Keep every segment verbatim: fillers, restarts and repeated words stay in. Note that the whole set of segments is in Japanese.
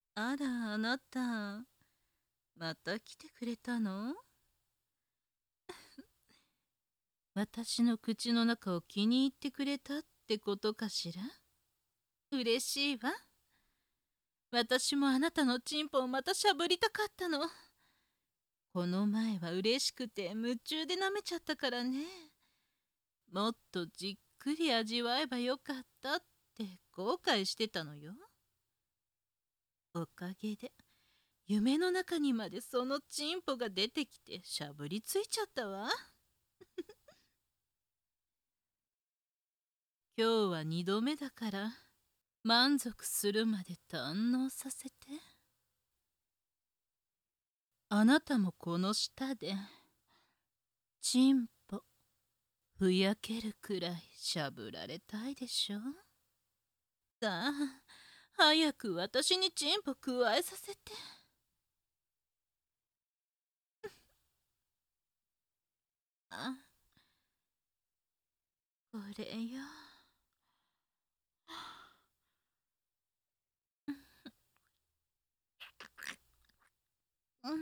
あら、あなた、また来てくれたの？私の口の中を気に入ってくれたってことかしら？嬉しいわ。私もあなたのチンポをまたしゃぶりたかったの。この前は嬉しくて夢中で舐めちゃったからね。もっとじっくり味わえばよかったって後悔してたのよ。おかげで夢の中にまでそのチンポが出てきてしゃぶりついちゃったわ。今日は二度目だから満足するまで堪能させて。あなたもこの舌でチンポふやけるくらいしゃぶられたいでしょ？さあ、早く私にチンポくわえさせて。あ、これよ。うん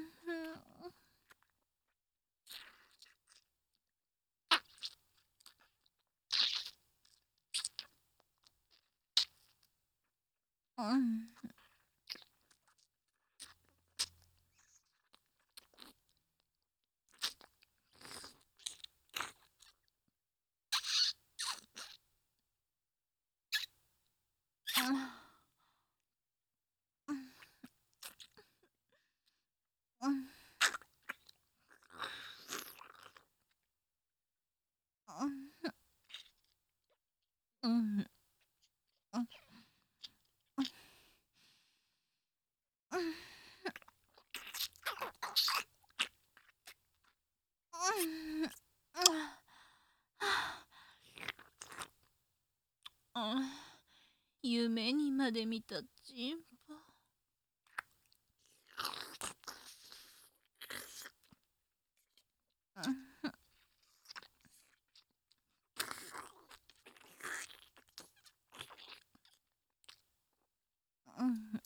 うん。うんうんうん夢にまで見たチンポ。うん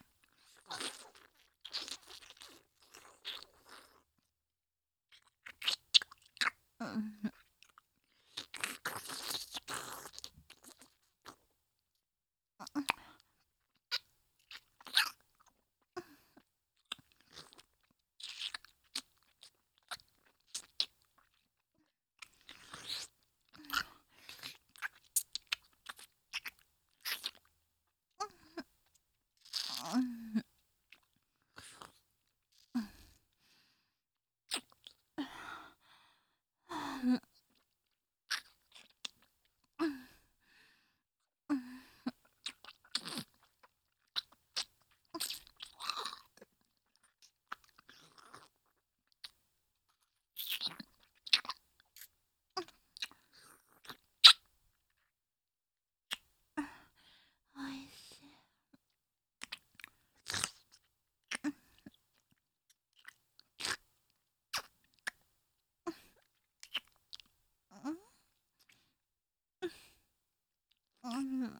うんおいしい。うん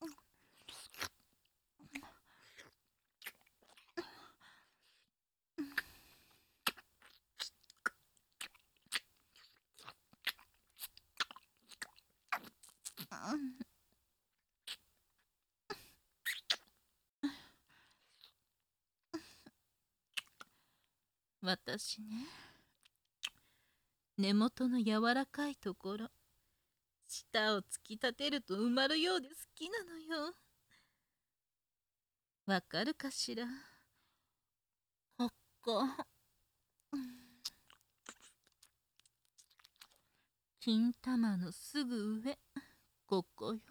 私ね、根元の柔らかいところ、舌を突き立てると埋まるようで好きなのよ。わかるかしら？ここ、金玉のすぐ上、ここよ。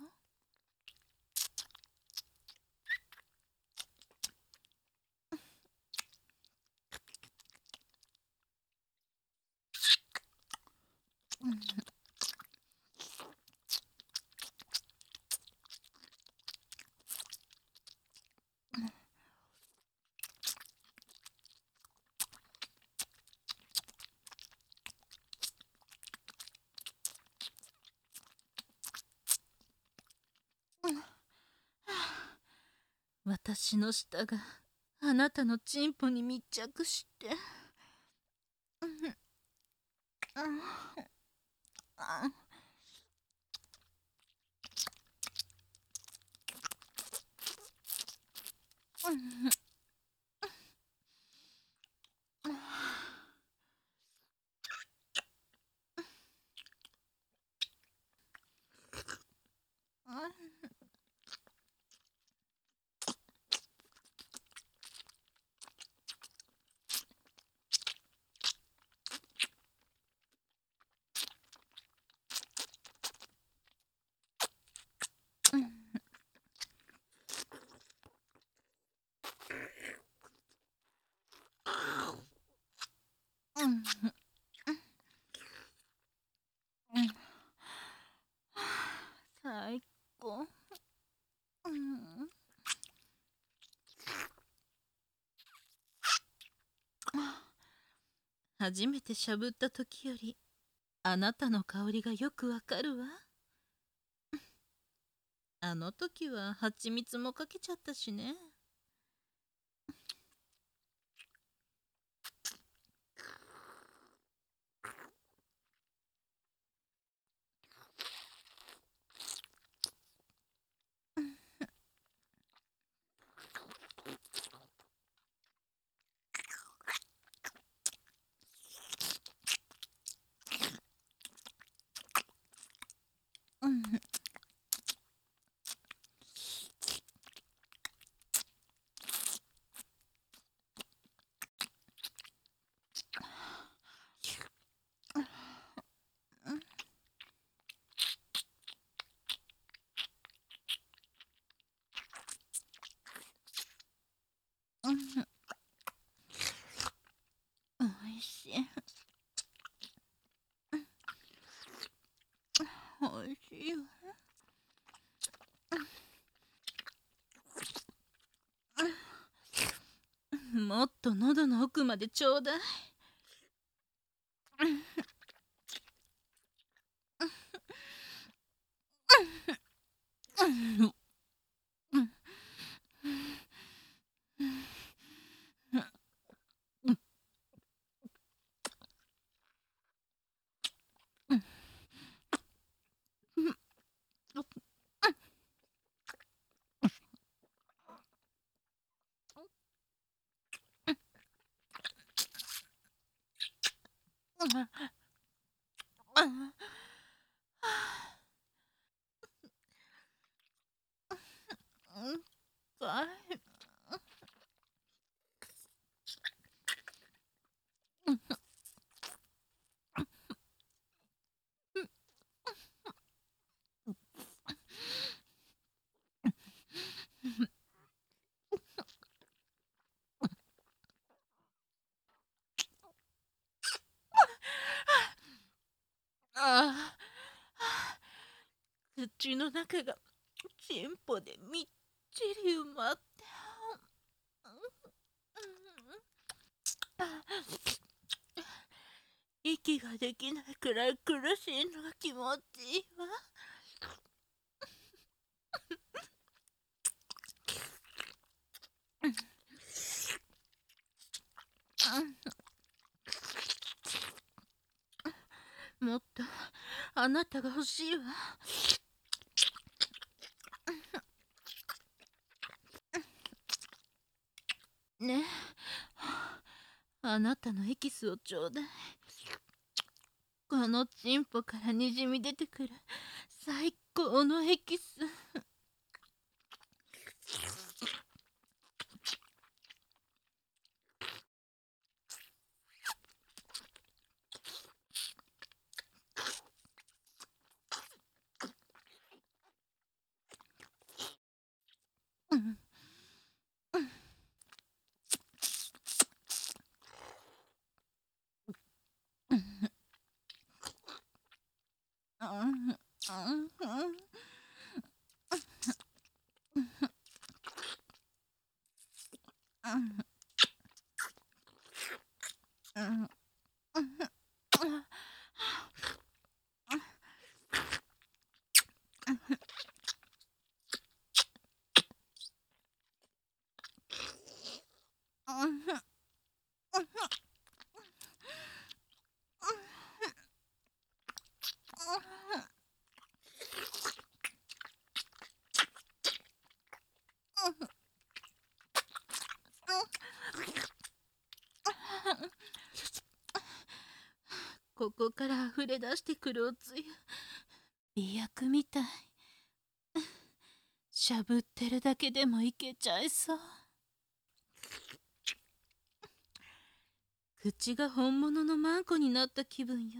私の舌があなたのチンポに密着して、うんうんあうんうんうんうん最高。うん初めてしゃぶった時よりあなたの香りがよくわかるわ。あの時は蜂蜜もかけちゃったしね。うんうんおいしい。おいしいわ。もっと喉の奥までちょうだい。うんうんかい。ああ、口の中がチンポでみっちり埋まって。息ができないくらい苦しいのが気持ちいいわ。もっとあなたが欲しいわ。ねえ、あなたのエキスをちょうだい。このチンポからにじみ出てくる最高のエキス。うんうんうんうんうんここから溢れ出してくるおつゆ、美薬みたい。しゃぶってるだけでもいけちゃいそう。口が本物のマンコになった気分よ。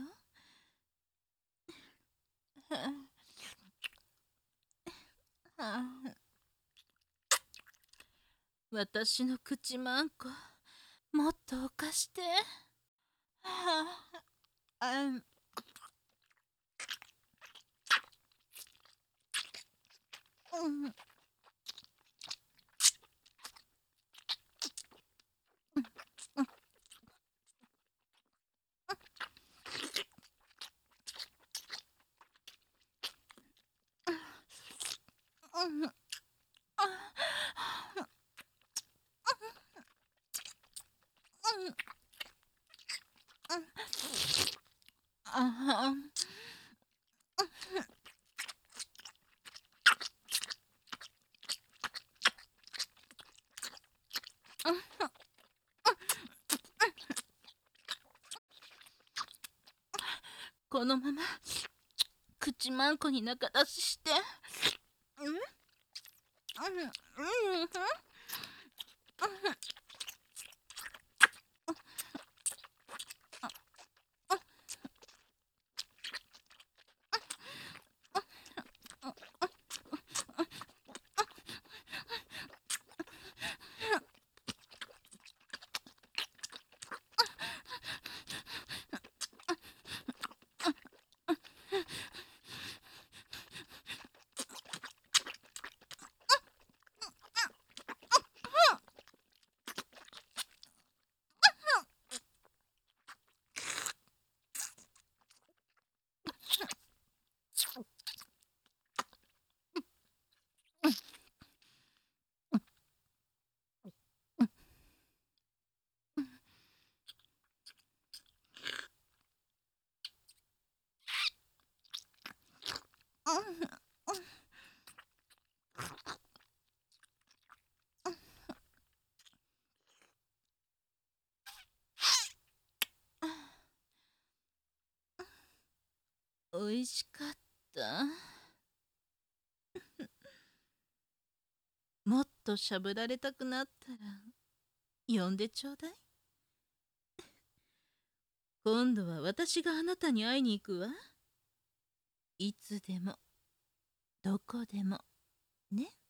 私の口マンコ、もっとおかして。あうん。このまま口マンコに仲出しして。うんうんうんおいしかった。もっとしゃぶられたくなったら呼んでちょうだい。今度は私があなたに会いに行くわ。いつでもどこでもね。